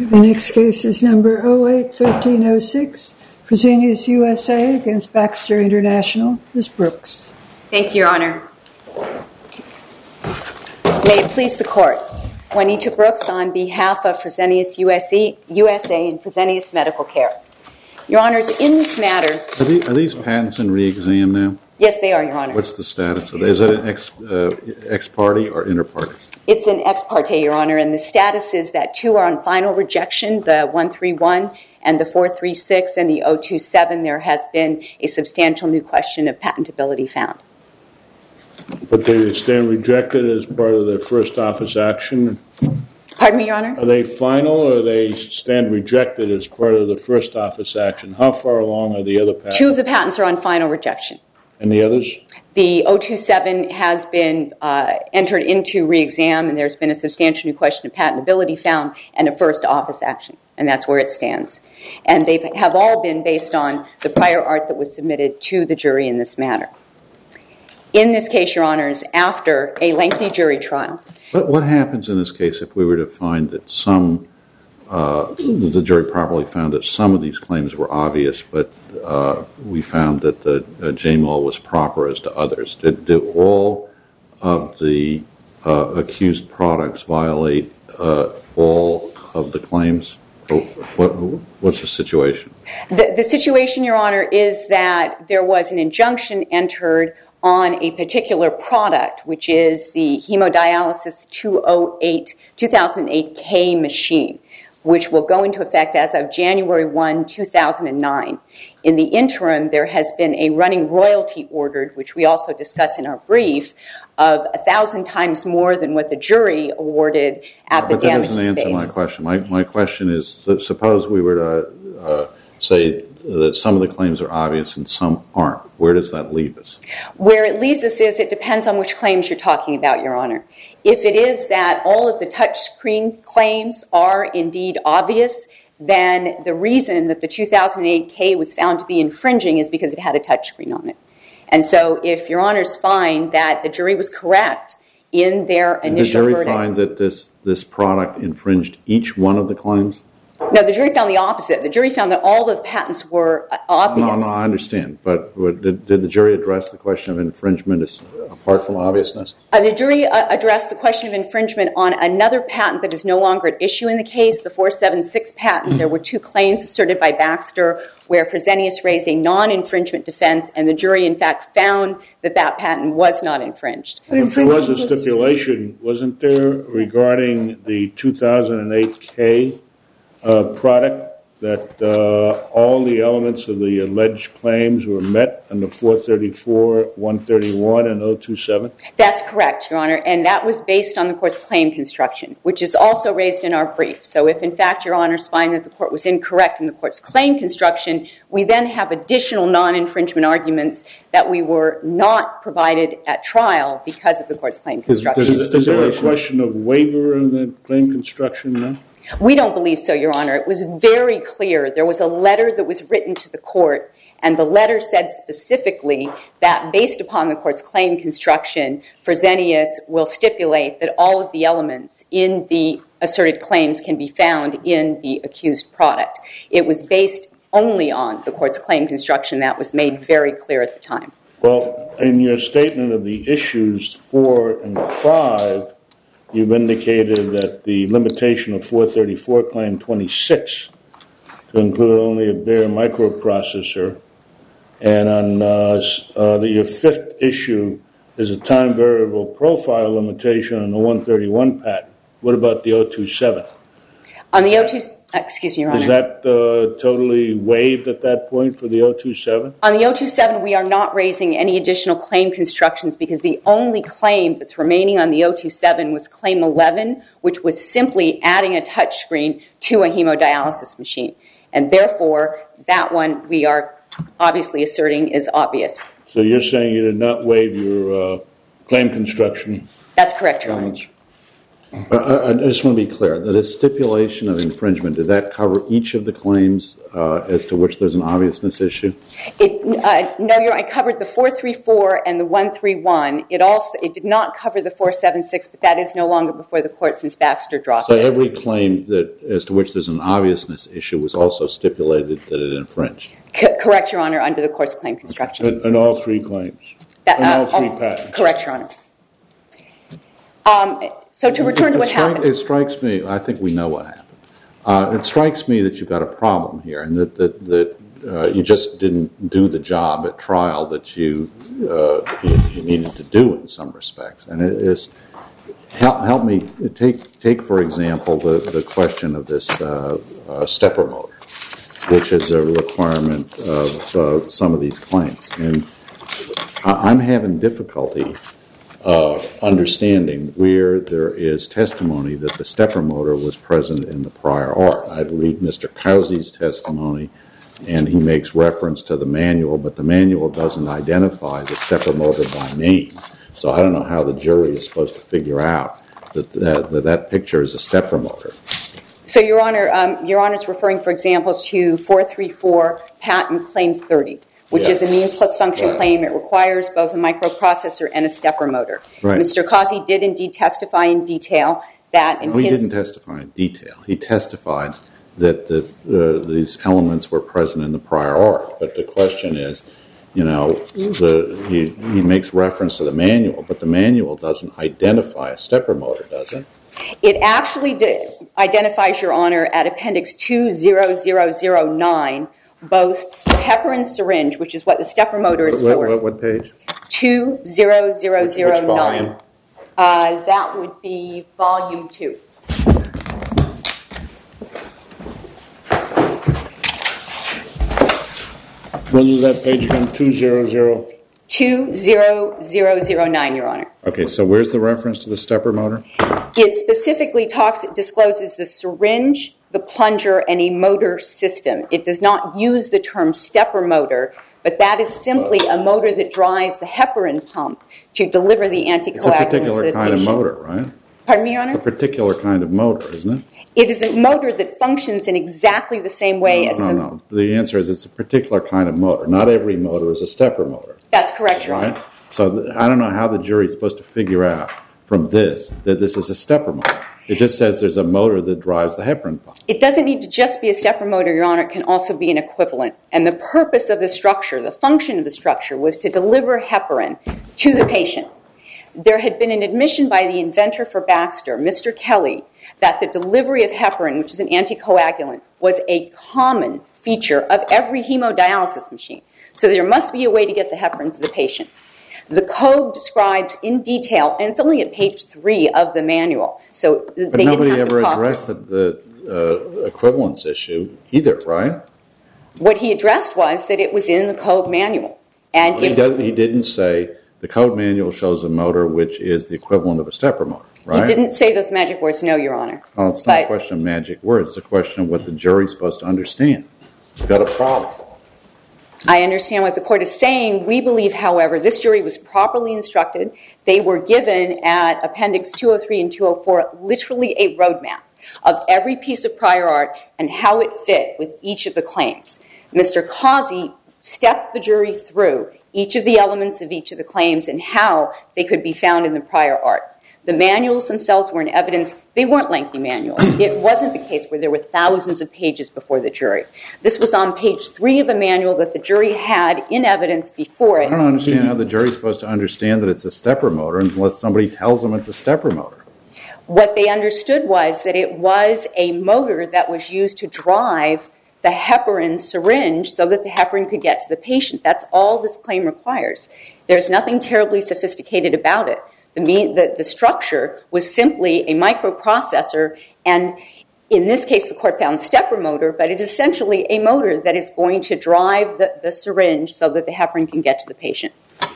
The next case is number 08-1306, Fresenius USA against Baxter International. Ms. Brooks. Thank you, Your Honor. May it please the Court. Juanita Brooks on behalf of Fresenius USA and Fresenius Medical Care. Your Honors, in this matter... Are these patents in re-exam now? Yes, they are, Your Honor. What's the status of it? Is it an ex parte or inter partes? It's an ex parte, Your Honor, and the status is that two are on final rejection, the 131 and the 436, and the 027. There has been a substantial new question of patentability found. But they stand rejected as part of their first office action? Pardon me, Your Honor? Are they final or they stand rejected as part of the first office action? How far along are the other patents? Two of the patents are on final rejection. And the others? The 027 has been entered into re-exam, and there's been a substantial new question of patentability found and a first office action, and that's where it stands. And they have all been based on the prior art that was submitted to the jury in this matter. In this case, Your Honors, after a lengthy jury trial... But what happens in this case if we were to find that the jury properly found that some of these claims were obvious, but we found that the JMOL was proper as to others? Did all of the accused products violate all of the claims? What's the situation? The situation, Your Honor, is that there was an injunction entered on a particular product, which is the hemodialysis 2008K machine, which will go into effect as of January 1, 2009. In the interim, there has been a running royalty ordered, which we also discuss in our brief, of 1,000 times more than what the jury awarded at the damages phase. But that doesn't answer my question. My question is, suppose we were to say that some of the claims are obvious and some aren't. Where does that leave us? Where it leaves us is it depends on which claims you're talking about, Your Honor. If it is that all of the touchscreen claims are indeed obvious, then the reason that the 2008K was found to be infringing is because it had a touchscreen on it. And so if Your Honors find that the jury was correct in their initial verdict... Did the jury find that this product infringed each one of the claims? No, the jury found the opposite. The jury found that all the patents were obvious. No, I understand. But did the jury address the question of infringement apart from obviousness? The jury addressed the question of infringement on another patent that is no longer at issue in the case, the 476 patent. There were two claims asserted by Baxter where Fresenius raised a non-infringement defense, and the jury, in fact, found that that patent was not infringed. But there was a stipulation, wasn't there, regarding the 2008K product, that all the elements of the alleged claims were met under 434, 131, and 027? That's correct, Your Honor, and that was based on the court's claim construction, which is also raised in our brief. So if, in fact, Your Honors find that the court was incorrect in the court's claim construction, we then have additional non-infringement arguments that we were not provided at trial because of the court's claim construction. Is there a question of waiver in the claim construction now? We don't believe so, Your Honor. It was very clear. There was a letter that was written to the court, and the letter said specifically that based upon the court's claim construction, Fresenius will stipulate that all of the elements in the asserted claims can be found in the accused product. It was based only on the court's claim construction. That was made very clear at the time. Well, in your statement of the issues 4 and 5, you've indicated that the limitation of 434 claim 26 to include only a bare microprocessor, and on your 5th issue is a time variable profile limitation on the 131 patent. What about the 027? On the 027, excuse me, Your Honor. Is that totally waived at that point for the 027? On the 027, we are not raising any additional claim constructions because the only claim that's remaining on the 027 was claim 11, which was simply adding a touchscreen to a hemodialysis machine. And therefore, that one we are obviously asserting is obvious. So you're saying you did not waive your claim construction? That's correct, Your Honor. I just want to be clear. The stipulation of infringement, did that cover each of the claims as to which there's an obviousness issue? No, I covered the 434 and the 131. It did not cover the 476, but that is no longer before the court since Baxter dropped it. So every claim as to which there's an obviousness issue was also stipulated that it infringed? Correct, Your Honor, under the court's claim construction. And all three claims? And all three patents? Correct, Your Honor. So to return to what happened. It strikes me, I think we know what happened. It strikes me that you've got a problem here and that you just didn't do the job at trial that you needed to do in some respects. And it is, help me, take for example the question of this stepper motor, which is a requirement of some of these claims. And I'm having difficulty understanding where there is testimony that the stepper motor was present in the prior art. I read Mr. Causy's testimony, and he makes reference to the manual, but the manual doesn't identify the stepper motor by name. So I don't know how the jury is supposed to figure out that picture is a stepper motor. So, Your Honor is referring, for example, to 434 patent claim 30. Which is a means plus function claim. It requires both a microprocessor and a stepper motor. Right. Mr. Causey did indeed testify in detail that in his... He didn't testify in detail. He testified that these elements were present in the prior art. But the question is, he makes reference to the manual, but the manual doesn't identify a stepper motor, does it? It actually identifies, Your Honor, at Appendix 20009, both the heparin syringe, which is what the stepper motor is for. What page? 20009. Which volume? That would be volume 2. When is that page again? 200? 20009, Your Honor. Okay, so where's the reference to the stepper motor? It specifically discloses the syringe, the plunger, and a motor system. It does not use the term stepper motor, but that is simply a motor that drives the heparin pump to deliver the anticoagulant to the patient. It's a particular kind of motor, right? Pardon me, Your Honor? It's a particular kind of motor, isn't it? It is a motor that functions in exactly the same way as the... No. The answer is it's a particular kind of motor. Not every motor is a stepper motor. That's correct, Your Honor. So I don't know how the jury is supposed to figure out from this that this is a stepper motor. It just says there's a motor that drives the heparin pump. It doesn't need to just be a stepper motor, Your Honor. It can also be an equivalent. And the purpose of the structure, the function of the structure, was to deliver heparin to the patient. There had been an admission by the inventor for Baxter, Mr. Kelly, that the delivery of heparin, which is an anticoagulant, was a common feature of every hemodialysis machine. So there must be a way to get the heparin to the patient. The code describes in detail, and it's only at page 3 of the manual. So but nobody ever addressed the equivalence issue either, right? What he addressed was that it was in the code manual. And he didn't say the code manual shows a motor which is the equivalent of a stepper motor, right? He didn't say those magic words, no, Your Honor. Well, it's not a question of magic words. It's a question of what the jury's supposed to understand. You've got a problem. I understand what the court is saying. We believe, however, this jury was properly instructed. They were given at Appendix 203 and 204 literally a roadmap of every piece of prior art and how it fit with each of the claims. Mr. Causey stepped the jury through each of the elements of each of the claims and how they could be found in the prior art. The manuals themselves were in evidence. They weren't lengthy manuals. It wasn't the case where there were thousands of pages before the jury. This was on page 3 of a manual that the jury had in evidence before it. I don't understand how the jury's supposed to understand that it's a stepper motor unless somebody tells them it's a stepper motor. What they understood was that it was a motor that was used to drive the heparin syringe so that the heparin could get to the patient. That's all this claim requires. There's nothing terribly sophisticated about it. The structure was simply a microprocessor, and in this case the court found stepper motor, but it is essentially a motor that is going to drive the syringe so that the heparin can get to the patient.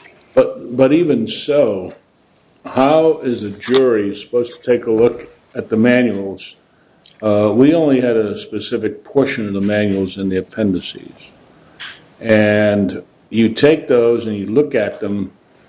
But even so, how is a jury supposed to take a look at the manuals? We only had a specific portion of the manuals in the appendices. And you take those and you look at them,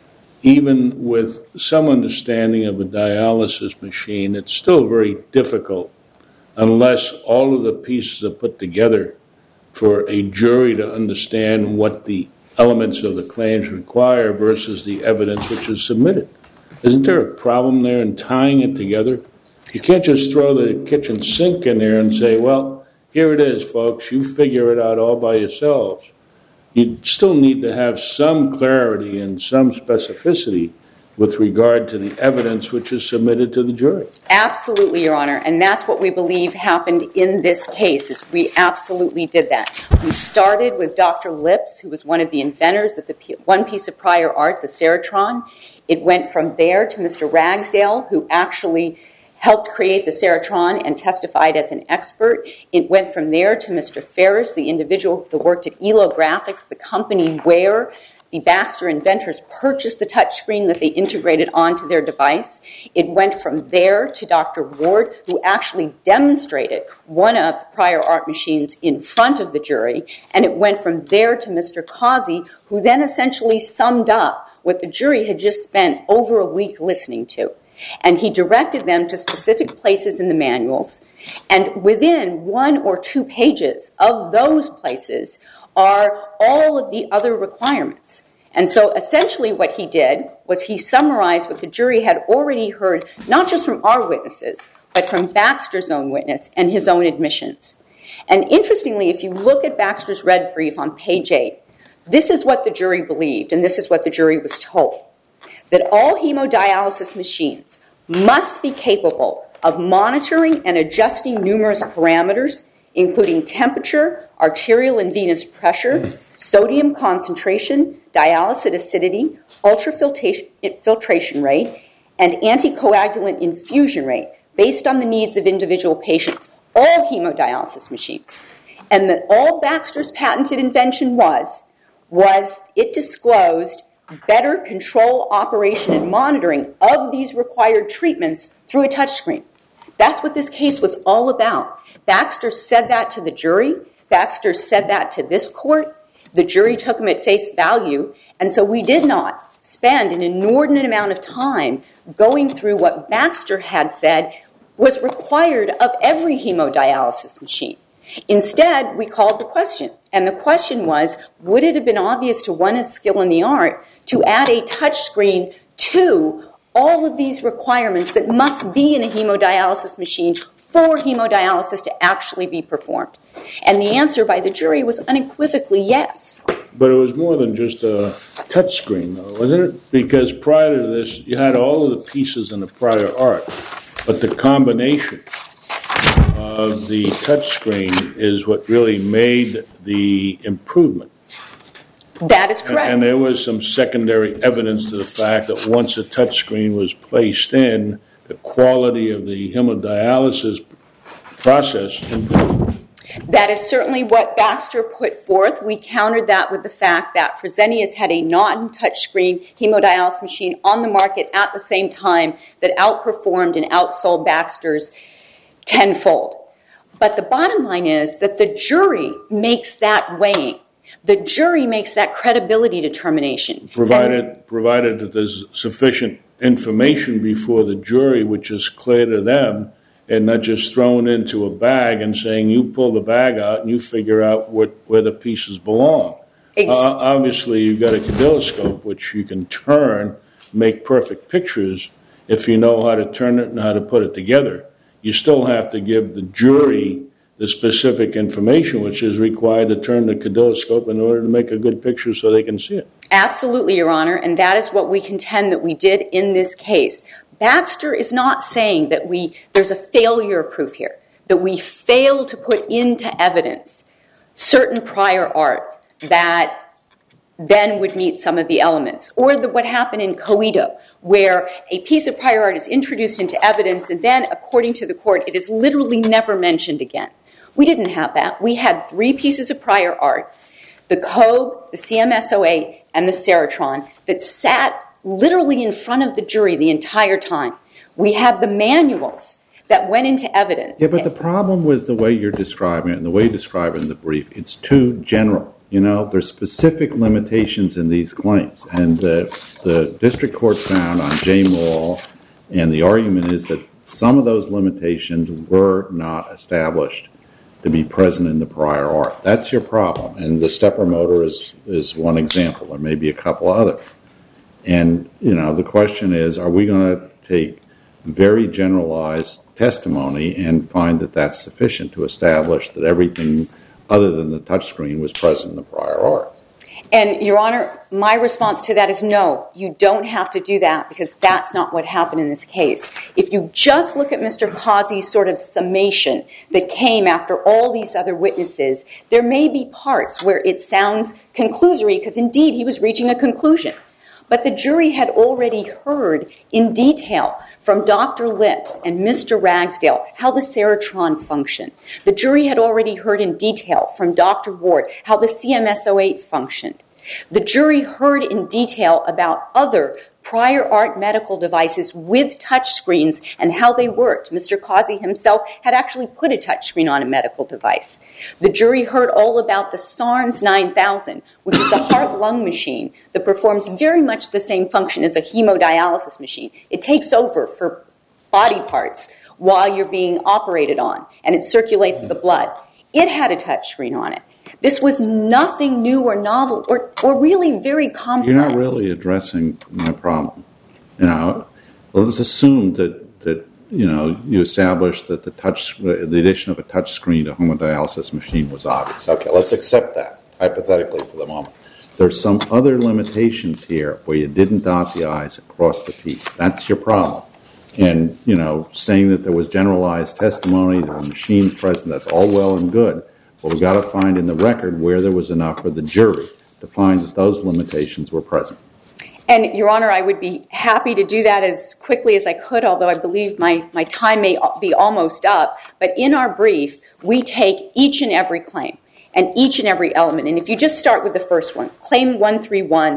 even with some understanding of a dialysis machine, it's still very difficult unless all of the pieces are put together for a jury to understand what the elements of the claims require versus the evidence which is submitted. Isn't there a problem there in tying it together? You can't just throw the kitchen sink in there and say, well, here it is, folks. You figure it out all by yourselves. You still need to have some clarity and some specificity with regard to the evidence which is submitted to the jury. Absolutely, Your Honor, and that's what we believe happened in this case, is we absolutely did that. We started with Dr. Lips, who was one of the inventors of the one piece of prior art, the Ceratron. It went from there to Mr. Ragsdale, who actually helped create the Ceratron and testified as an expert. It went from there to Mr. Ferris, the individual that worked at Elo Graphics, the company where the Baxter inventors purchased the touchscreen that they integrated onto their device. It went from there to Dr. Ward, who actually demonstrated one of the prior art machines in front of the jury. And it went from there to Mr. Causey, who then essentially summed up what the jury had just spent over a week listening to. And he directed them to specific places in the manuals. And within 1 or 2 pages of those places are all of the other requirements. And so essentially what he did was he summarized what the jury had already heard, not just from our witnesses, but from Baxter's own witness and his own admissions. And interestingly, if you look at Baxter's red brief on page 8, this is what the jury believed, and this is what the jury was told, that all hemodialysis machines must be capable of monitoring and adjusting numerous parameters, including temperature, arterial and venous pressure, sodium concentration, dialysate acidity, ultrafiltration rate, and anticoagulant infusion rate based on the needs of individual patients, all hemodialysis machines. And that all Baxter's patented invention was it disclosed better control, operation, and monitoring of these required treatments through a touchscreen. That's what this case was all about. Baxter said that to the jury. Baxter said that to this court. The jury took him at face value. And so we did not spend an inordinate amount of time going through what Baxter had said was required of every hemodialysis machine. Instead, we called the question. And the question was, would it have been obvious to one of skill in the art to add a touchscreen to all of these requirements that must be in a hemodialysis machine for hemodialysis to actually be performed? And the answer by the jury was unequivocally yes. But it was more than just a touchscreen, though, wasn't it? Because prior to this, you had all of the pieces in the prior art, but the combination of the touchscreen is what really made the improvement. That is correct. And there was some secondary evidence to the fact that once a touchscreen was placed in, the quality of the hemodialysis process improved. That is certainly what Baxter put forth. We countered that with the fact that Fresenius had a non-touchscreen hemodialysis machine on the market at the same time that outperformed and outsold Baxter's tenfold. But the bottom line is that the jury makes that weighing. The jury makes that credibility determination. Provided that there's sufficient information before the jury, which is clear to them, and not just thrown into a bag and saying, you pull the bag out and you figure out where the pieces belong. Obviously, you've got a cadilloscope, which you can turn, make perfect pictures if you know how to turn it and how to put it together. You still have to give the jury the specific information which is required to turn the cadilloscope in order to make a good picture so they can see it. Absolutely, Your Honor, and that is what we contend that we did in this case. Baxter is not saying that there's a failure of proof here, that we failed to put into evidence certain prior art that then would meet some of the elements, or what happened in Coedo, where a piece of prior art is introduced into evidence and then, according to the court, it is literally never mentioned again. We didn't have that. We had 3 pieces of prior art, the COBE, the CMS-08, and the Ceratron, that sat literally in front of the jury the entire time. We had the manuals that went into evidence. Yeah, but the problem with the way you're describing it and the way you describe it in the brief, it's too general. There's specific limitations in these claims. And the district court found on Jamal, and the argument is that some of those limitations were not established to be present in the prior art. That's your problem. And the stepper motor is one example. There may be a couple others. And, the question is, are we going to take very generalized testimony and find that that's sufficient to establish that everything other than the touchscreen was present in the prior art? And, Your Honor, my response to that is no. You don't have to do that because that's not what happened in this case. If you just look at Mr. Causey's sort of summation that came after all these other witnesses, there may be parts where it sounds conclusory because, indeed, he was reaching a conclusion. But the jury had already heard in detail from Dr. Lips and Mr. Ragsdale how the Serotron functioned. The jury had already heard in detail from Dr. Ward how the CMS-08 functioned. The jury heard in detail about other prior art medical devices with touchscreens and how they worked. Mr. Causey himself had actually put a touchscreen on a medical device. The jury heard all about the SARNS 9000, which is a heart-lung machine that performs very much the same function as a hemodialysis machine. It takes over for body parts while you're being operated on, and it circulates the blood. It had a touchscreen on it. This was nothing new or novel or really very complex. You're not really addressing my problem. Let's assume that you established that the addition of a touchscreen to a hemodialysis machine was obvious. Okay, let's accept that, hypothetically for the moment. There's some other limitations here where you didn't dot the I's and cross the T's. That's your problem. And, saying that there was generalized testimony, there were machines present, that's all well and good. But we've got to find in the record where there was enough for the jury to find that those limitations were present. And, Your Honor, I would be happy to do that as quickly as I could, although I believe my time may be almost up. But in our brief, we take each and every claim and each and every element. And if you just start with the first one, Claim 131,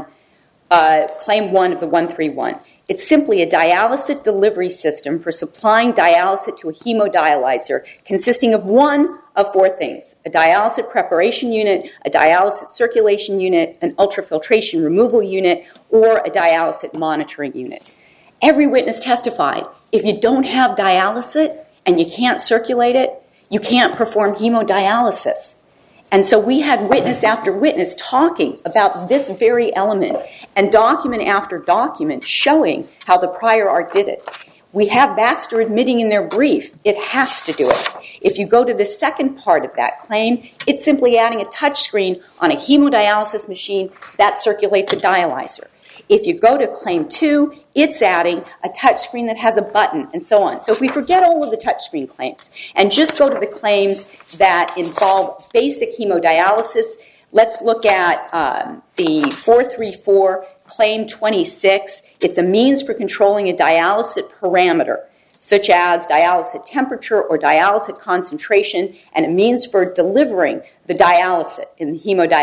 Claim 1 of the 131, it's simply a dialysate delivery system for supplying dialysate to a hemodialyzer consisting of one of four things: a dialysate preparation unit, a dialysate circulation unit, an ultrafiltration removal unit, or a dialysate monitoring unit. Every witness testified, if you don't have dialysate and you can't circulate it, you can't perform hemodialysis. And so we had witness after witness talking about this very element and document after document showing how the prior art did it. We have Baxter admitting in their brief it has to do it. If you go to the second part of that claim, it's simply adding a touchscreen on a hemodialysis machine that circulates a dialyzer. If you go to Claim 2, it's adding a touchscreen that has a button and so on. So if we forget all of the touchscreen claims and just go to the claims that involve basic hemodialysis, let's look at the 434 Claim 26. It's a means for controlling a dialysate parameter, such as dialysate temperature or dialysate concentration, and a means for delivering the dialysate in the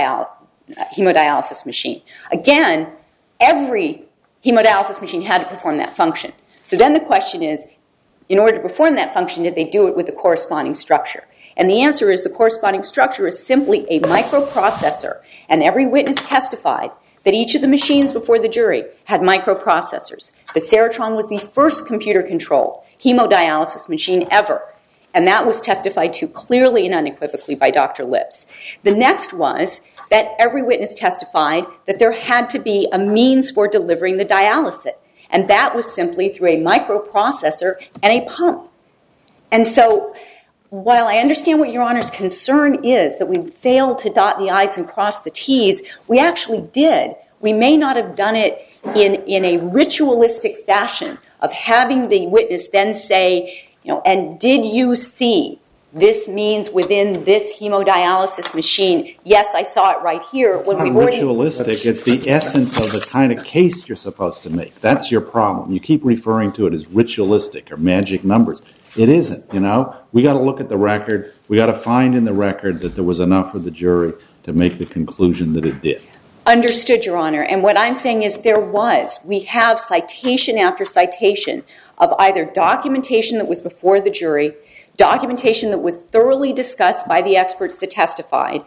hemodialysis machine. Again, every hemodialysis machine had to perform that function. So then the question is, in order to perform that function, did they do it with the corresponding structure? And the answer is the corresponding structure is simply a microprocessor. And every witness testified that each of the machines before the jury had microprocessors. The Serotron was the first computer-controlled hemodialysis machine ever. And that was testified to clearly and unequivocally by Dr. Lips. The next was that every witness testified that there had to be a means for delivering the dialysate. And that was simply through a microprocessor and a pump. And so while I understand what Your Honor's concern is, that we failed to dot the I's and cross the T's, we actually did. We may not have done it in a ritualistic fashion of having the witness then say, and did you see this means within this hemodialysis machine? Yes, I saw it right here. When it's not ritualistic. It's the essence of the kind of case you're supposed to make. That's your problem. You keep referring to it as ritualistic or magic numbers. It isn't, We got to look at the record. We got to find in the record that there was enough for the jury to make the conclusion that it did. Understood, Your Honor. And what I'm saying is there was. We have citation after citation of either documentation that was before the jury, documentation that was thoroughly discussed by the experts that testified,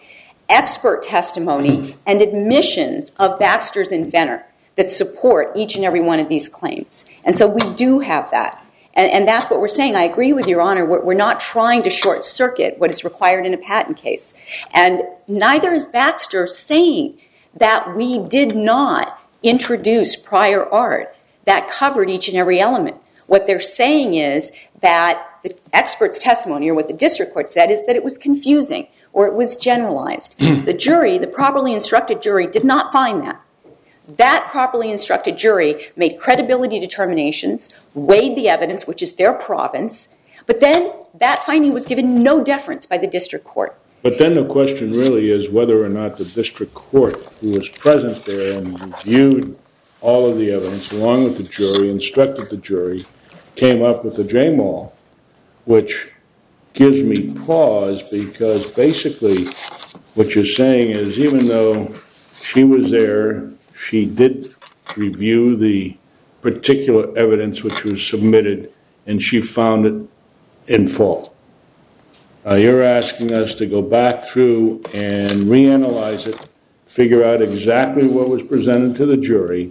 expert testimony and admissions of Baxter's inventor that support each and every one of these claims. And so we do have that. And that's what we're saying. I agree with Your Honor. We're not trying to short circuit what is required in a patent case. And neither is Baxter saying that we did not introduce prior art that covered each and every element. What they're saying is that the expert's testimony, or what the district court said, is that it was confusing or it was generalized. The jury, the properly instructed jury, did not find that. That properly instructed jury made credibility determinations, weighed the evidence, which is their province, but then that finding was given no deference by the district court. But then the question really is whether or not the district court, who was present there and reviewed all of the evidence along with the jury, instructed the jury, came up with the Jamal, which gives me pause, because basically what you're saying is even though she was there, she did review the particular evidence which was submitted, and she found it in fault. You're asking us to go back through and reanalyze it, figure out exactly what was presented to the jury,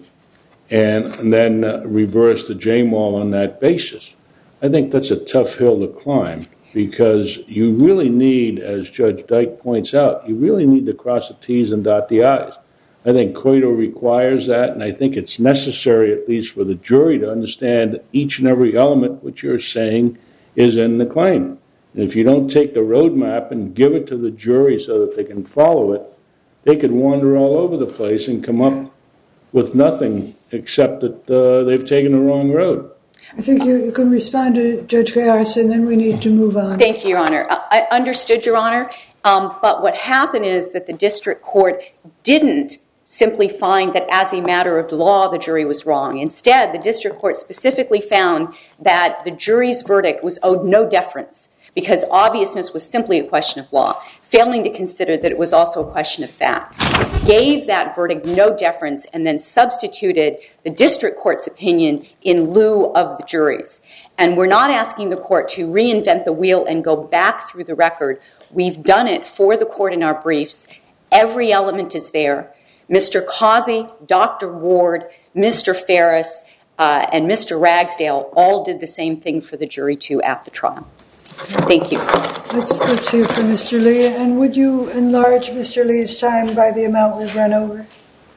and then reverse the Jamal on that basis. I think that's a tough hill to climb, because you really need, as Judge Dyke points out, you really need to cross the T's and dot the I's. I think COITO requires that, and I think it's necessary, at least for the jury, to understand that each and every element which you're saying is in the claim. And if you don't take the roadmap and give it to the jury so that they can follow it, they could wander all over the place and come up with nothing except that they've taken the wrong road. I think you can respond to Judge Gayarsa, and then we need to move on. Thank you, Your Honor. I understood, Your Honor, but what happened is that the district court didn't simply find that as a matter of law the jury was wrong. Instead, the district court specifically found that the jury's verdict was owed no deference because obviousness was simply a question of law, failing to consider that it was also a question of fact. Gave that verdict no deference and then substituted the district court's opinion in lieu of the jury's. And we're not asking the court to reinvent the wheel and go back through the record. We've done it for the court in our briefs. Every element is there. Mr. Causey, Dr. Ward, Mr. Ferris, and Mr. Ragsdale all did the same thing for the jury too at the trial. Thank you. Let's hear from Mr. Lee. And would you enlarge Mr. Lee's time by the amount we've run over?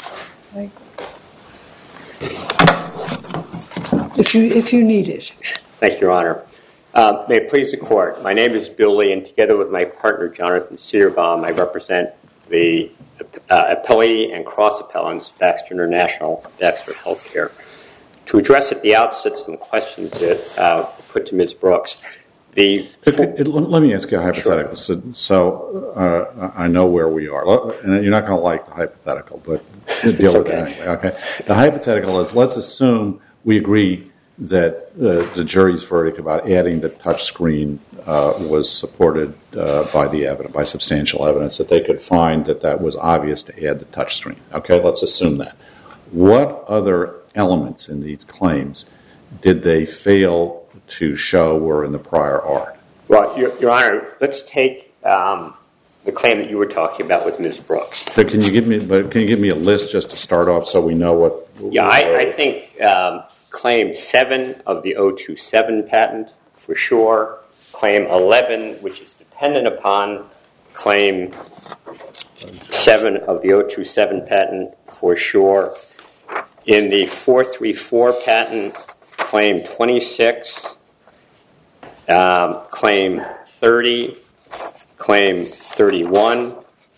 If you need it. Thank you, Your Honor. May it please the Court. My name is Bill Lee, and together with my partner, Jonathan Cedarbaum, I represent the appellee and cross-appellants, Baxter International, Baxter Healthcare. To address at the outset some questions that were put to Ms. Brooks, let me ask you a hypothetical. Sure. So I know where we are. And you're not going to like the hypothetical, but deal with it anyway. Okay. The hypothetical is, let's assume we agree that the jury's verdict about adding the touch screen was supported by the evidence, by substantial evidence, that they could find that that was obvious to add the touch screen. Okay, let's assume that. What other elements in these claims did they fail to show were in the prior art? Well, Your Honor, let's take the claim that you were talking about with Ms. Brooks. So can you give me a list just to start off so we know what? Yeah, I think Claim 7 of the 027 patent, for sure. Claim 11, which is dependent upon Claim 7 of the 027 patent, for sure. In the 434 patent, Claim 26, Claim 30, Claim 31.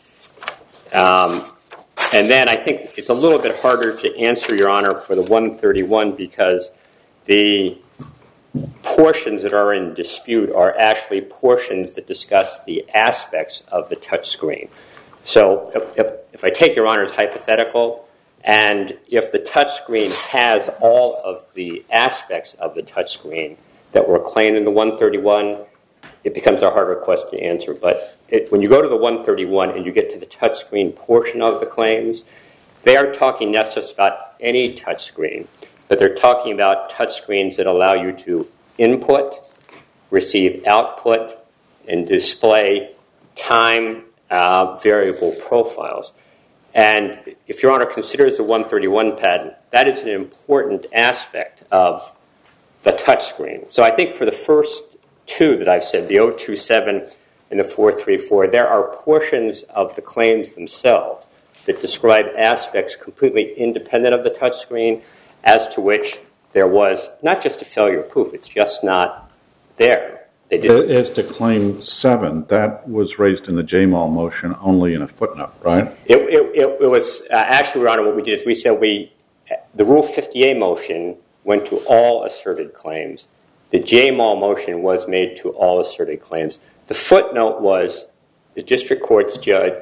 And then I think it's a little bit harder to answer, Your Honor, for the 131 because the portions that are in dispute are actually portions that discuss the aspects of the touch screen. So if I take Your Honor's hypothetical, and if the touch screen has all of the aspects of the touch screen that were claimed in the 131, it becomes a harder question to answer. But when you go to the 131 and you get to the touchscreen portion of the claims, they are talking not just about any touchscreen, but they're talking about touchscreens that allow you to input, receive output, and display time variable profiles. And if Your Honor considers the 131 patent, that is an important aspect of the touchscreen. So I think for the first two that I've said, the 027 and the 434, there are portions of the claims themselves that describe aspects completely independent of the touchscreen, as to which there was not just a failure of proof, it's just not there. As to Claim 7, that was raised in the Jamal motion only in a footnote, right? It was actually, Your Honor, what we did is we said the Rule 50A motion went to all asserted claims. The Jamal motion was made to all asserted claims. The footnote was the district court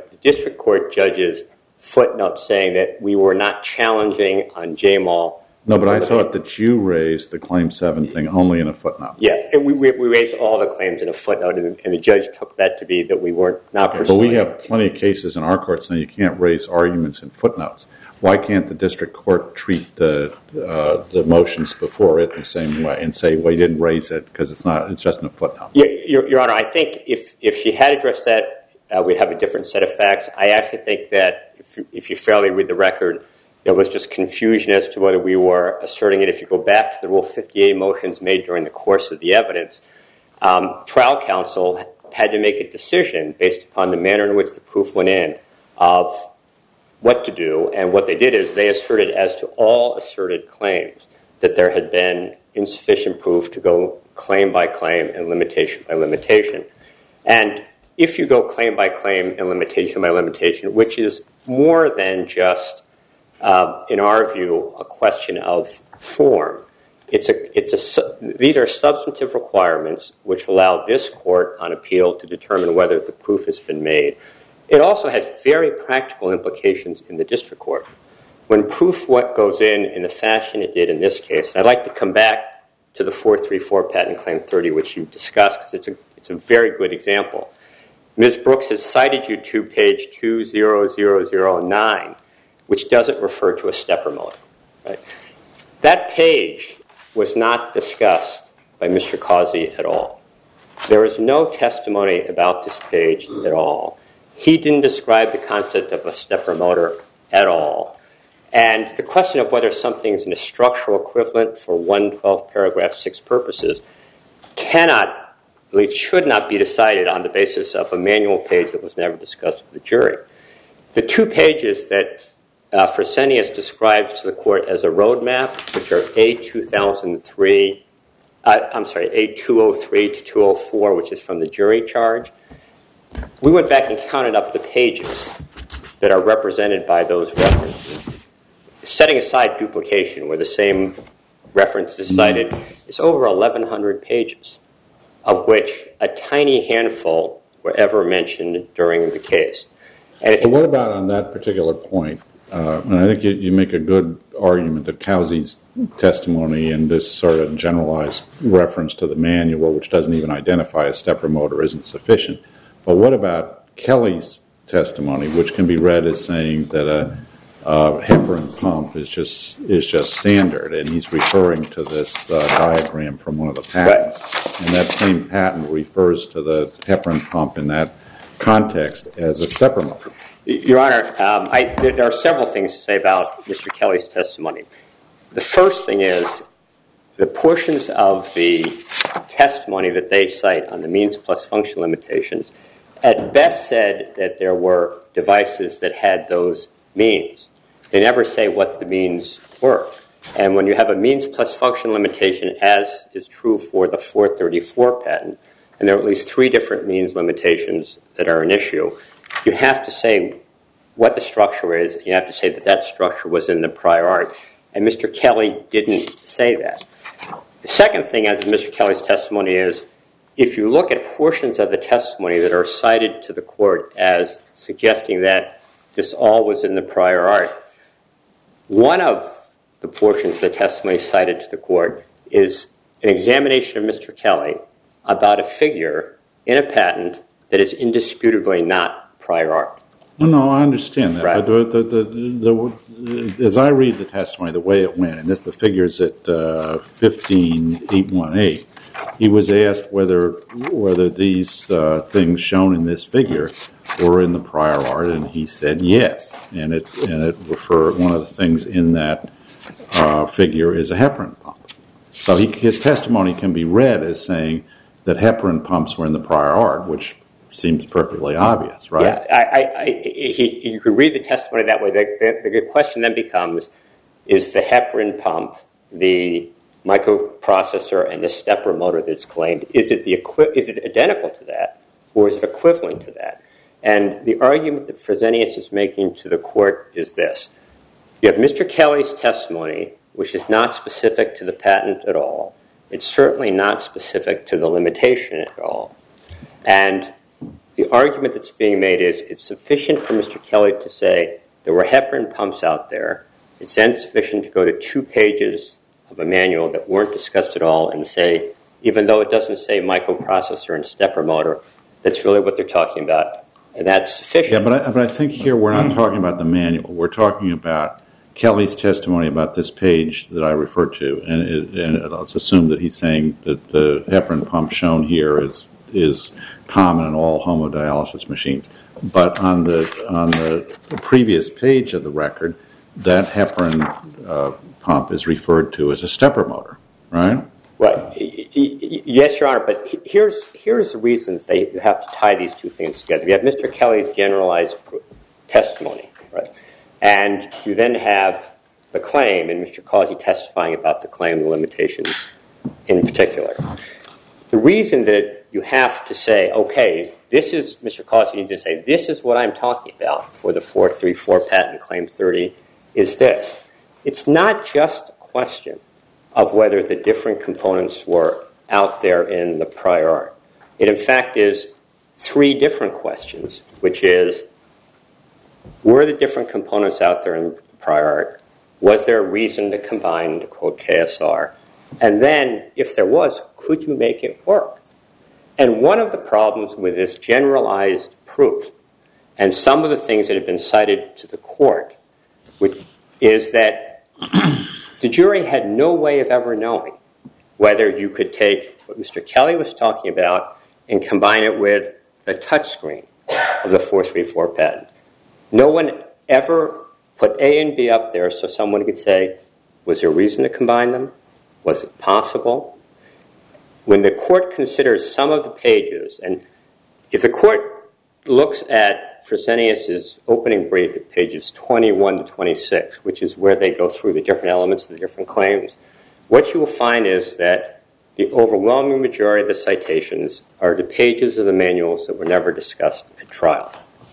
judge's footnote saying that we were not challenging on Jamal. No, but I thought that you raised the Claim 7 thing only in a footnote. Yeah, we raised all the claims in a footnote, and the judge took that to be that we weren't not pursuing. But we have plenty of cases in our court saying you can't raise arguments in footnotes. Why can't the district court treat the motions before it the same way and say, well, you didn't raise it because it's just in a footnote? Yeah, Your Honor, I think if she had addressed that, we'd have a different set of facts. I actually think that if you fairly read the record, there was just confusion as to whether we were asserting it. If you go back to the Rule 50A motions made during the course of the evidence, trial counsel had to make a decision based upon the manner in which the proof went in of what to do. And what they did is they asserted as to all asserted claims that there had been insufficient proof to go claim by claim and limitation by limitation. And if you go claim by claim and limitation by limitation, which is more than just in our view, a question of form. These are substantive requirements which allow this court on appeal to determine whether the proof has been made. It also has very practical implications in the district court. When proof goes in the fashion it did in this case, and I'd like to come back to the 434 Patent Claim 30, which you discussed, because it's a very good example. Ms. Brooks has cited you to page 20009, which doesn't refer to a stepper motor. Right? That page was not discussed by Mr. Causey at all. There is no testimony about this page at all. He didn't describe the concept of a stepper motor at all. And the question of whether something's in a structural equivalent for 112 paragraph 6 purposes should not be decided on the basis of a manual page that was never discussed with the jury. The two pages that Fresenius describes to the court as a roadmap, which are A203 to 204, which is from the jury charge. We went back and counted up the pages that are represented by those references. Setting aside duplication, where the same reference is cited, it's over 1,100 pages, of which a tiny handful were ever mentioned during the case. And what about on that particular point? And I think you make a good argument that Causey's testimony and this sort of generalized reference to the manual, which doesn't even identify a stepper motor, isn't sufficient. But what about Kelly's testimony, which can be read as saying that a heparin pump is just standard, and he's referring to this diagram from one of the patents, right. And that same patent refers to the heparin pump in that context as a stepper motor. Your Honor, there are several things to say about Mr. Kelly's testimony. The first thing is the portions of the testimony that they cite on the means plus function limitations at best said that there were devices that had those means. They never say what the means were. And when you have a means plus function limitation, as is true for the 434 patent, and there are at least 3 different means limitations that are an issue, you have to say what the structure is. You have to say that that structure was in the prior art. And Mr. Kelly didn't say that. The second thing out of Mr. Kelly's testimony is if you look at portions of the testimony that are cited to the court as suggesting that this all was in the prior art, one of the portions of the testimony cited to the court is an examination of Mr. Kelly about a figure in a patent that is indisputably not prior art. No, I understand that. Right. But as I read the testimony, the way it went, and the figure's at 15818, he was asked whether these things shown in this figure were in the prior art, and he said yes. And it referred, one of the things in that figure is a heparin pump. So his testimony can be read as saying that heparin pumps were in the prior art, which seems perfectly obvious, right? Yeah, you could read the testimony that way. The good question then becomes, is the heparin pump the microprocessor and the stepper motor that's claimed, is it identical to that, or is it equivalent to that? And the argument that Fresenius is making to the court is this. You have Mr. Kelly's testimony, which is not specific to the patent at all. It's certainly not specific to the limitation at all. And the argument that's being made is it's sufficient for Mr. Kelly to say there were heparin pumps out there. It's then sufficient to go to 2 pages of a manual that weren't discussed at all and say, even though it doesn't say microprocessor and stepper motor, that's really what they're talking about. And that's sufficient. Yeah, but I think here we're not talking about the manual. We're talking about Kelly's testimony about this page that I referred to. And let's assume that he's saying that the heparin pump shown here is common in all hemodialysis machines. But on the previous page of the record, that heparin pump is referred to as a stepper motor, right? Right. Yes, Your Honor, but here's the reason that you have to tie these two things together. You have Mr. Kelly's generalized testimony, right? And you then have the claim, and Mr. Causey testifying about the claim and the limitations in particular. The reason that you have to say, okay, this is, Mr. Causey needs to say, this is what I'm talking about for the 434 patent claim 30, is this. It's not just a question of whether the different components were out there in the prior art. It, in fact, is 3 different questions, which is, were the different components out there in the prior art? Was there a reason to combine, to quote KSR? And then, if there was, could you make it work? And one of the problems with this generalized proof, and some of the things that have been cited to the court, which is that the jury had no way of ever knowing whether you could take what Mr. Kelly was talking about and combine it with the touchscreen of the 434 patent. No one ever put A and B up there so someone could say, was there a reason to combine them? Was it possible? When the court considers some of the pages, and if the court looks at Fresenius's opening brief at pages 21 to 26, which is where they go through the different elements of the different claims, what you will find is that the overwhelming majority of the citations are the pages of the manuals that were never discussed at trial.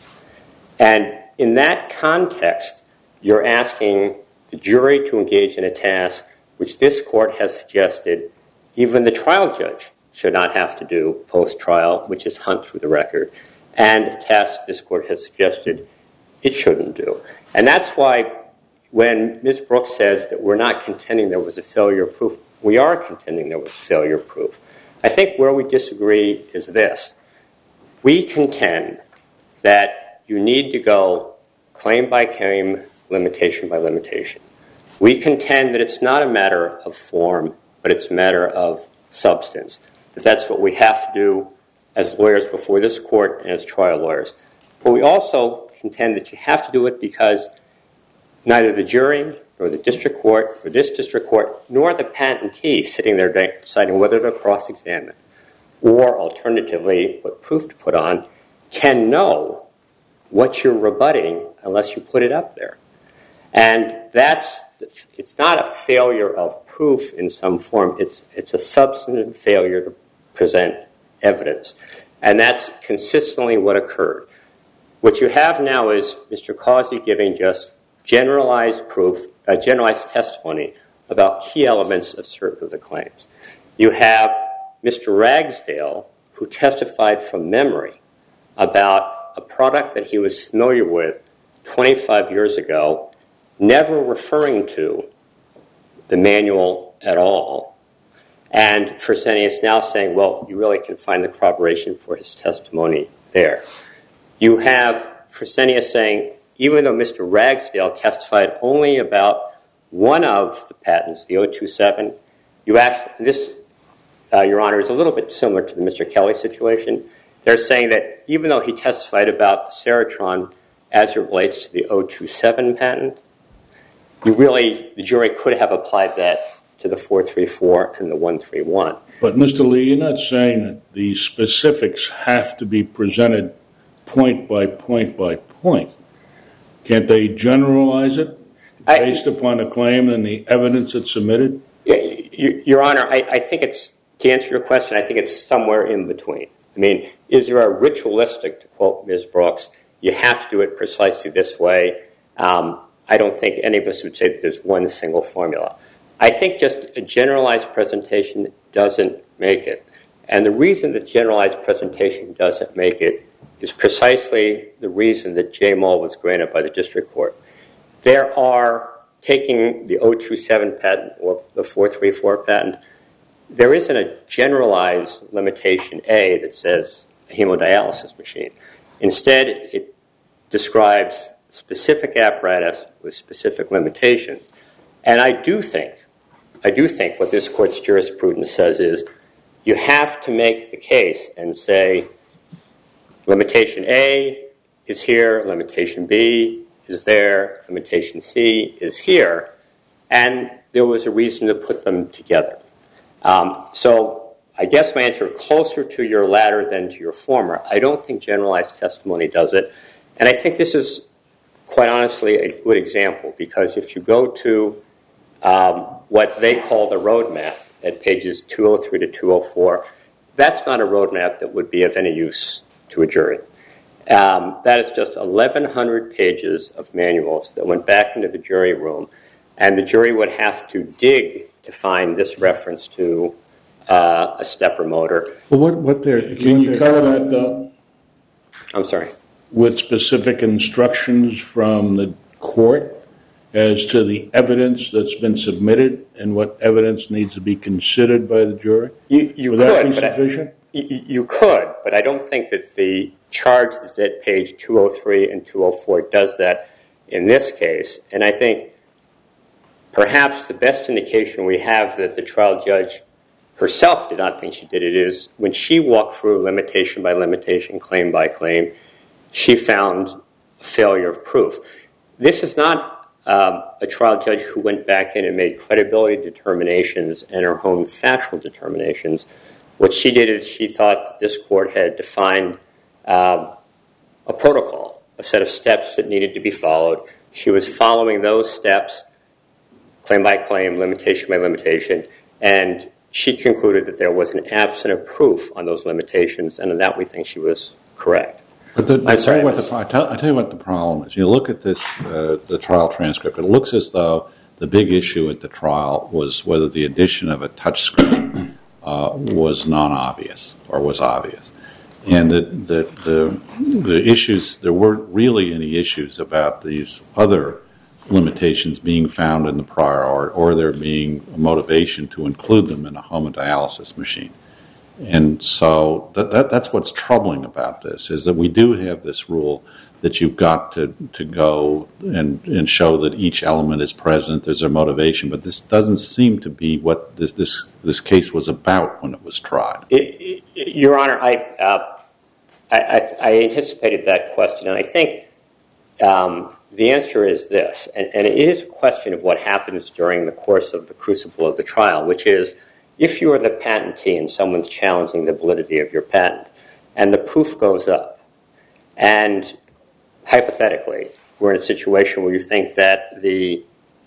And in that context, you're asking the jury to engage in a task which this court has suggested even the trial judge should not have to do post-trial, which is hunt through the record, and a task this court has suggested it shouldn't do. And that's why when Ms. Brooks says that we're not contending there was a failure of proof, we are contending there was failure of proof. I think where we disagree is this. We contend that you need to go claim by claim, limitation by limitation. We contend that it's not a matter of form, but it's a matter of substance. That that's what we have to do as lawyers before this court and as trial lawyers. But we also contend that you have to do it because neither the jury nor the district court or this district court nor the patentee sitting there deciding whether to cross-examine or alternatively what proof to put on can know what you're rebutting unless you put it up there. And it's not a failure of proof in some form. It's a substantive failure to present evidence. And that's consistently what occurred. What you have now is Mr. Causey giving just generalized proof, generalized testimony about key elements of certain of the claims. You have Mr. Ragsdale, who testified from memory about a product that he was familiar with 25 years ago, never referring to the manual at all. And Fresenius now saying, well, you really can find the corroboration for his testimony there. You have Fresenius saying, even though Mr. Ragsdale testified only about one of the patents, the 027, you actually, this, Your Honor, is a little bit similar to the Mr. Kelly situation. They're saying that even though he testified about the Seratron as it relates to the 027 patent, the jury could have applied that to the 434 and the 131. But Mr. Lee, you're not saying that the specifics have to be presented point by point by point. Can't they generalize it based upon a claim and the evidence that's submitted? Your Honor, I think it's, to answer your question, I think it's somewhere in between. I mean, is there a ritualistic, to quote Ms. Brooks, you have to do it precisely this way? I don't think any of us would say that there's one single formula. I think just a generalized presentation doesn't make it. And the reason that generalized presentation doesn't make it is precisely the reason that J-Mall was granted by the district court. There are, taking the 027 patent or the 434 patent, there isn't a generalized limitation A that says a hemodialysis machine. Instead, it describes specific apparatus with specific limitations. And I do think what this court's jurisprudence says is you have to make the case and say limitation A is here, limitation B is there, limitation C is here, and there was a reason to put them together. So I guess my answer is closer to your latter than to your former. I don't think generalized testimony does it. And I think this is, quite honestly, a good example, because if you go to what they call the roadmap at pages 203 to 204, that's not a roadmap that would be of any use to a jury. That is just 1,100 pages of manuals that went back into the jury room, and the jury would have to dig to find this reference to a stepper motor. Well, can you cover that, though? I'm sorry? With specific instructions from the court as to the evidence that's been submitted and what evidence needs to be considered by the jury? Would that be sufficient? You could, but I don't think that the charge that's at page 203 and 204 does that in this case. And I think perhaps the best indication we have that the trial judge herself did not think she did it is when she walked through limitation by limitation, claim by claim, she found a failure of proof. This is not a trial judge who went back in and made credibility determinations and her own factual determinations. What she did is she thought that this court had defined a protocol, a set of steps that needed to be followed. She was following those steps, claim by claim, limitation by limitation, and she concluded that there was an absence of proof on those limitations, and in that we think she was correct. But I tell you what the problem is. You look at this, the trial transcript. It looks as though the big issue at the trial was whether the addition of a touchscreen was non-obvious or was obvious, and that the issues, there weren't really any issues about these other limitations being found in the prior art or there being a motivation to include them in a hemodialysis machine. And so that's what's troubling about this, is that we do have this rule that you've got to go and show that each element is present, there's a motivation, but this doesn't seem to be what this case was about when it was tried. Your Honor, I anticipated that question, and I think the answer is this, and it is a question of what happens during the course of the crucible of the trial, which is if you are the patentee and someone's challenging the validity of your patent, and the proof goes up, and hypothetically, we're in a situation where you think that the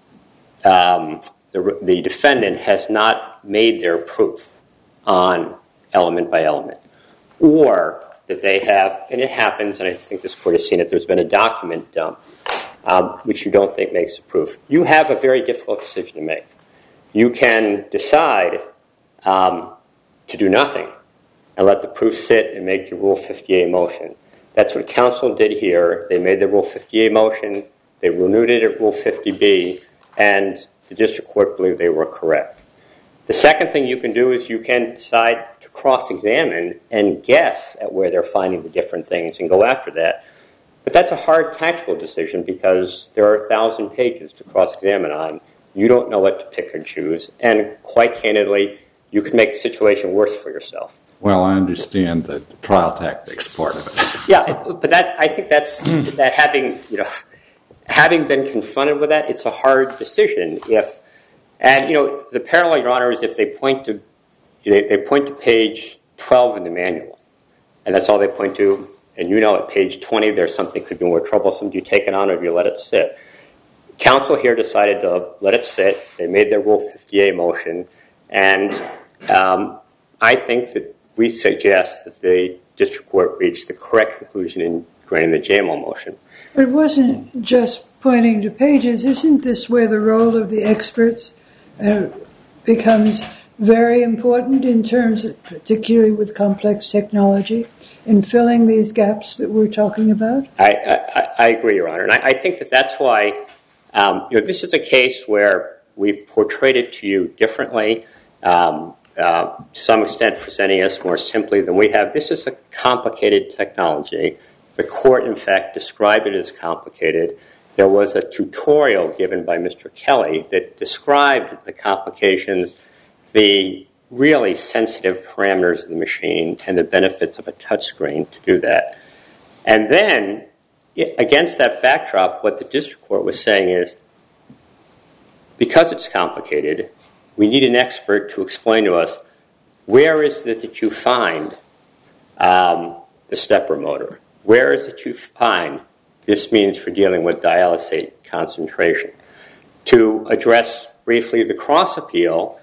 defendant has not made their proof on element by element, or that they have, and it happens, and I think this court has seen it, there's been a document dump, which you don't think makes a proof. You have a very difficult decision to make. You can decide to do nothing and let the proof sit and make your Rule 50A motion. That's what counsel did here. They made the Rule 50A motion, they renewed it at Rule 50B, and the district court believed they were correct. The second thing you can do is you can decide to cross-examine and guess at where they're finding the different things and go after that. But that's a hard tactical decision because there are 1,000 pages to cross-examine on. You don't know what to pick and choose, and quite candidly, you could make the situation worse for yourself. Well, I understand the trial tactics part of it. Yeah, but I think that's that having been confronted with that, it's a hard decision. The parallel, Your Honor, is if they point to page 12 in the manual, and that's all they point to, and at page 20 there's something that could be more troublesome. Do you take it on or do you let it sit? Counsel here decided to let it sit. They made their Rule 50A motion, and I think that we suggest that the district court reach the correct conclusion in granting the JML motion. But it wasn't just pointing to pages. Isn't this where the role of the experts becomes very important in terms of, particularly with complex technology, in filling these gaps that we're talking about? I agree, Your Honor. And I think that's why this is a case where we've portrayed it to you differently. To some extent, Fresenius more simply than we have. This is a complicated technology. The court, in fact, described it as complicated. There was a tutorial given by Mr. Kelly that described the complications, the really sensitive parameters of the machine, and the benefits of a touchscreen to do that. And then, against that backdrop, what the district court was saying is, because it's complicated, we need an expert to explain to us where is it that you find the stepper motor? Where is it you find this means for dealing with dialysate concentration? To address briefly the cross appeal,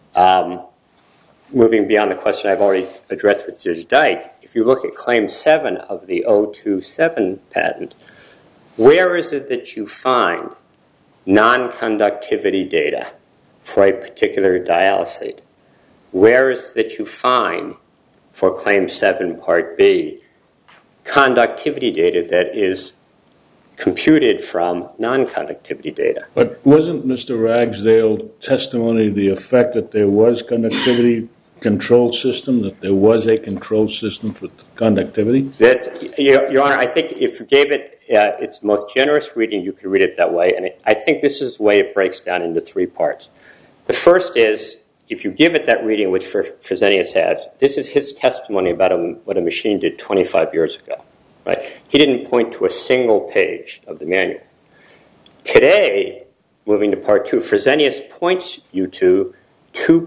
moving beyond the question I've already addressed with Judge Dyke, if you look at Claim 7 of the 027 patent, where is it that you find non-conductivity data for a particular dialysate? Where is it that you find, for Claim 7 Part B, conductivity data that is computed from non-conductivity data? But wasn't Mr. Ragsdale testimony to the effect that there was conductivity control system, that there was a control system for conductivity? Your Honor, I think if you gave it its most generous reading, you could read it that way. And I think this is the way it breaks down into three parts. The first is, if you give it that reading, which Fresenius has, this is his testimony about what a machine did 25 years ago. Right? He didn't point to a single page of the manual. Today, moving to Part 2, Fresenius points you to three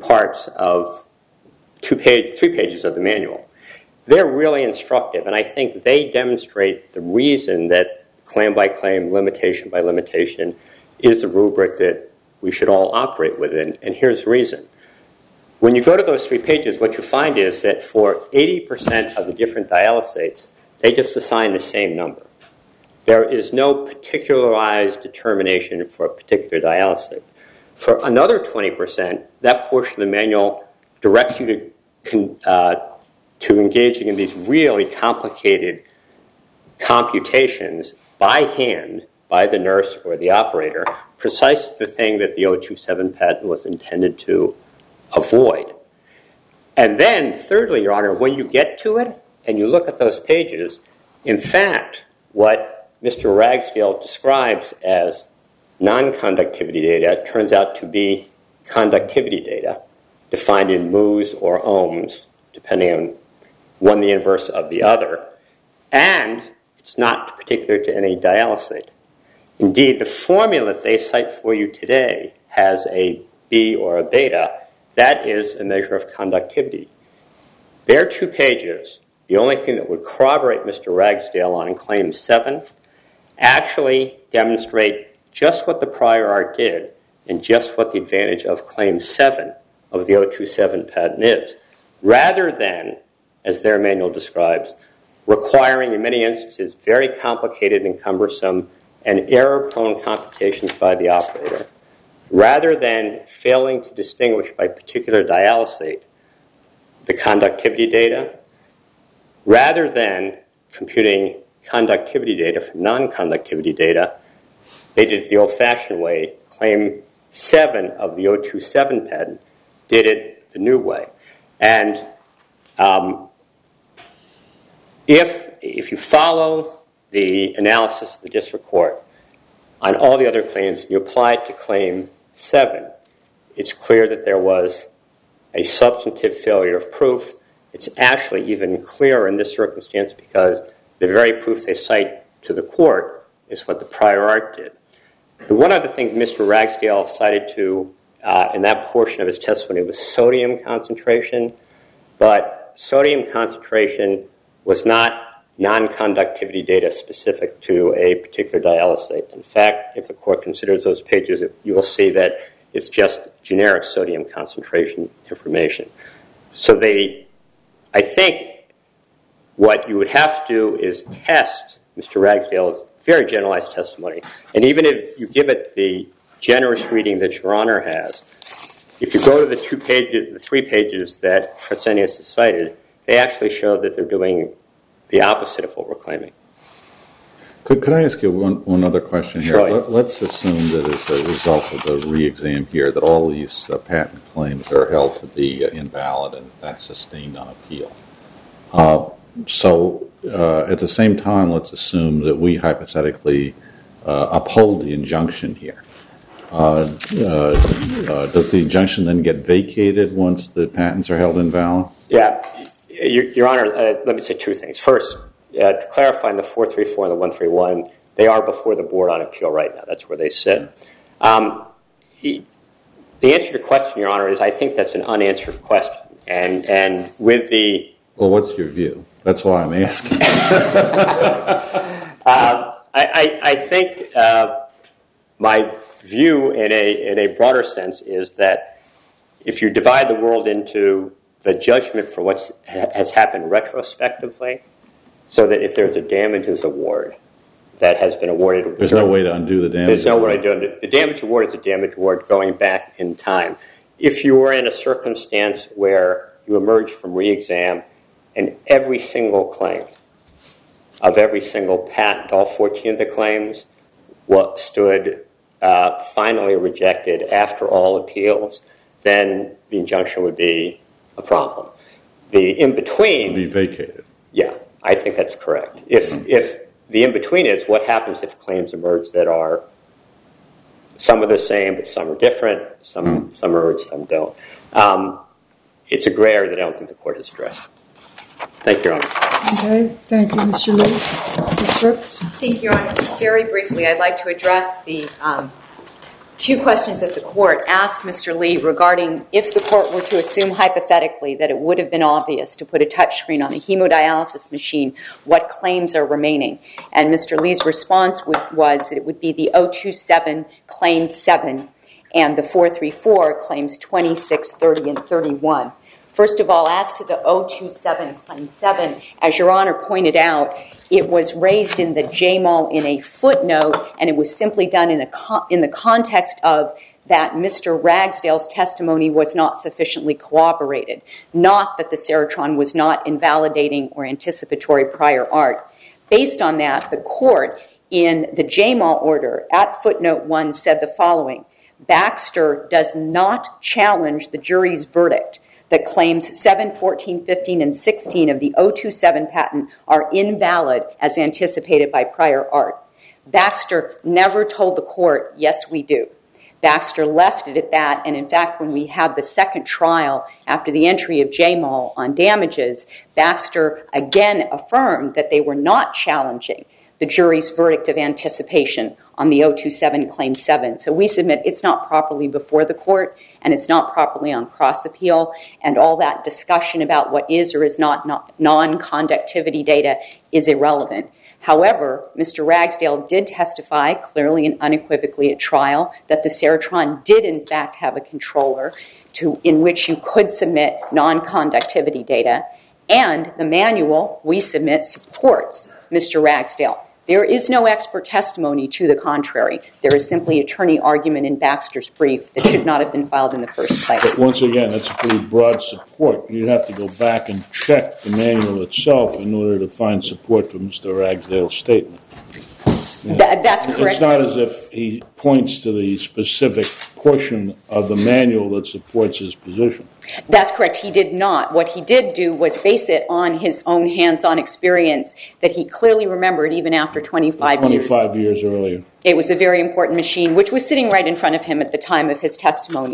pages of the manual. They're really instructive, and I think they demonstrate the reason that claim by claim, limitation by limitation, is the rubric that we should all operate within, and here's the reason. When you go to those 3 pages, what you find is that for 80% of the different dialysates, they just assign the same number. There is no particularized determination for a particular dialysate. For another 20%, that portion of the manual directs you to engaging in these really complicated computations by hand, by the nurse or the operator, precisely the thing that the 027 patent was intended to avoid. And then, thirdly, Your Honor, when you get to it and you look at those pages, in fact, what Mr. Ragsdale describes as non-conductivity data turns out to be conductivity data, defined in moos or ohms, depending on one the inverse of the other, and it's not particular to any dialysate. Indeed, the formula that they cite for you today has a B or a beta. That is a measure of conductivity. Their 2 pages, the only thing that would corroborate Mr. Ragsdale on Claim 7, actually demonstrate just what the prior art did and just what the advantage of Claim 7 of the 027 patent is, rather than, as their manual describes, requiring in many instances very complicated and cumbersome and error-prone computations by the operator, rather than failing to distinguish by particular dialysate the conductivity data, rather than computing conductivity data from non-conductivity data, they did it the old-fashioned way. Claim 7 of the 027 patent did it the new way. And if you follow the analysis of the district court on all the other claims, you apply it to Claim 7, it's clear that there was a substantive failure of proof. It's actually even clearer in this circumstance because the very proof they cite to the court is what the prior art did. The one other thing Mr. Ragsdale cited to in that portion of his testimony was sodium concentration, but sodium concentration was not non-conductivity data specific to a particular dialysate. In fact, if the court considers those pages, you will see that it's just generic sodium concentration information. So I think what you would have to do is test Mr. Ragsdale's very generalized testimony. And even if you give it the generous reading that Your Honor has, if you go to the 3 pages that Fresenius has cited, they actually show that they're doing the opposite of what we're claiming. Could I ask you one other question here? Sure. Let's assume that as a result of the re-exam here that all these patent claims are held to be invalid and that's sustained on appeal. So at the same time, let's assume that we hypothetically uphold the injunction here. Does the injunction then get vacated once the patents are held invalid? Yeah. Your Honor, let me say 2 things. First, to clarify, in the 434 and the 131, they are before the board on appeal right now. That's where they sit. The answer to your question, Your Honor, is I think that's an unanswered question. And with the... Well, what's your view? That's why I'm asking. I think my view in a broader sense is that if you divide the world into the judgment for what has happened retrospectively, so that if there's a damages award that has been awarded... There's no way to undo the damage. There's no way to undo it. The damage award is a damage award going back in time. If you were in a circumstance where you emerged from re-exam and every single claim of every single patent, all 14 of the claims, stood finally rejected after all appeals, then the injunction would be a problem. The in-between... Would be vacated. Yeah, I think that's correct. If the in-between is what happens if claims emerge that are some are the same, but some are different, some emerge, some don't. It's a gray area that I don't think the court has addressed. Thank you, Your Honor. Okay, thank you, Mr. Lee. Ms. Brooks? Thank you, Your Honor. Just very briefly, I'd like to address the 2 questions that the court asked Mr. Lee regarding if the court were to assume hypothetically that it would have been obvious to put a touchscreen on a hemodialysis machine, what claims are remaining. And Mr. Lee's response was that it would be the 027 Claim 7 and the 434 Claims 26, 30, and 31. First of all, as to the 027 Claim 7, as Your Honor pointed out, it was raised in the JMAL in a footnote, and it was simply done in the context of that Mr. Ragsdale's testimony was not sufficiently corroborated, not that the Ceratron was not invalidating or anticipatory prior art. Based on that, the court in the JMAL order at footnote 1 said the following: Baxter does not challenge the jury's verdict that claims 7, 14, 15, and 16 of the 027 patent are invalid as anticipated by prior art. Baxter never told the court, yes, we do. Baxter left it at that, and in fact, when we had the second trial after the entry of JMAL on damages, Baxter again affirmed that they were not challenging the jury's verdict of anticipation on the 027 Claim 7. So we submit it's not properly before the court, and it's not properly on cross-appeal, and all that discussion about what is or is not non-conductivity data is irrelevant. However, Mr. Ragsdale did testify clearly and unequivocally at trial that the Ceratron did in fact have a controller in which you could submit non-conductivity data, and the manual we submit supports Mr. Ragsdale. There is no expert testimony to the contrary. There is simply attorney argument in Baxter's brief that should not have been filed in the first place. But once again, that's a pretty broad support. You'd have to go back and check the manual itself in order to find support for Mr. Ragsdale's statement. That's correct. It's not as if he points to the specific portion of the manual that supports his position. That's correct. He did not. What he did do was base it on his own hands-on experience that he clearly remembered even after 25 years. 25 years earlier. It was a very important machine, which was sitting right in front of him at the time of his testimony.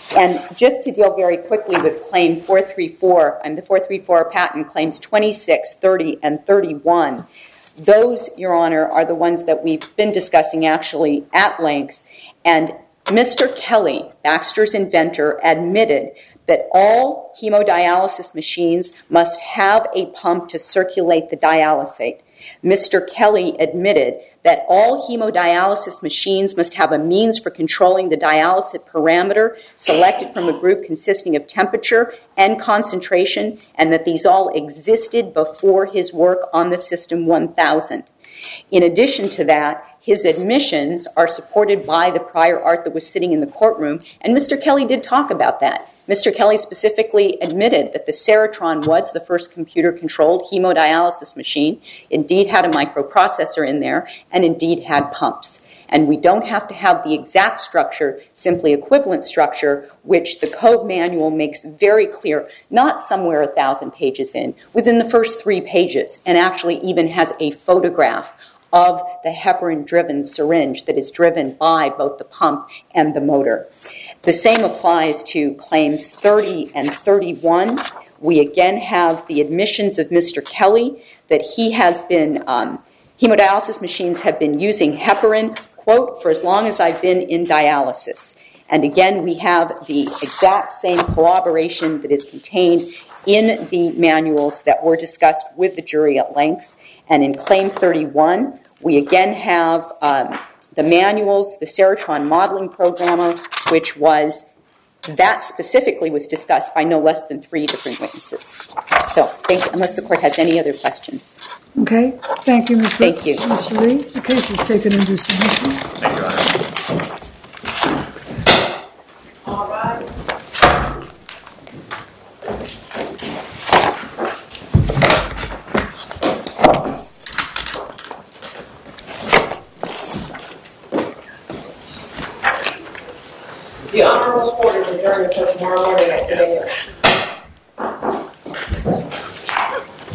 And just to deal very quickly with Claim 434, and the 434 patent claims 26, 30, and 31, those, Your Honor, are the ones that we've been discussing actually at length. And Mr. Kelly, Baxter's inventor, admitted that all hemodialysis machines must have a pump to circulate the dialysate. Mr. Kelly admitted that all hemodialysis machines must have a means for controlling the dialysate parameter selected from a group consisting of temperature and concentration, and that these all existed before his work on the System 1000. In addition to that, his admissions are supported by the prior art that was sitting in the courtroom, and Mr. Kelly did talk about that. Mr. Kelly specifically admitted that the Ceratron was the first computer-controlled hemodialysis machine, indeed had a microprocessor in there, and indeed had pumps. And we don't have to have the exact structure, simply equivalent structure, which the code manual makes very clear, not somewhere 1,000 pages in, within the first 3 pages, and actually even has a photograph of the heparin-driven syringe that is driven by both the pump and the motor. The same applies to claims 30 and 31. We again have the admissions of Mr. Kelly that he has been, hemodialysis machines have been using heparin, quote, for as long as I've been in dialysis. And again, we have the exact same corroboration that is contained in the manuals that were discussed with the jury at length. And in claim 31, we again have the manuals, the Ceratron modeling programmer, which was, that specifically was discussed by no less than 3 different witnesses. So, unless the court has any other questions. Okay. Thank you, Ms. Brooks. Thank you. Mr. Lee, the case is taken under submission. Thank you, Your Honor. All right. The Honorable Court is adjourned until tomorrow morning at 8 a.m.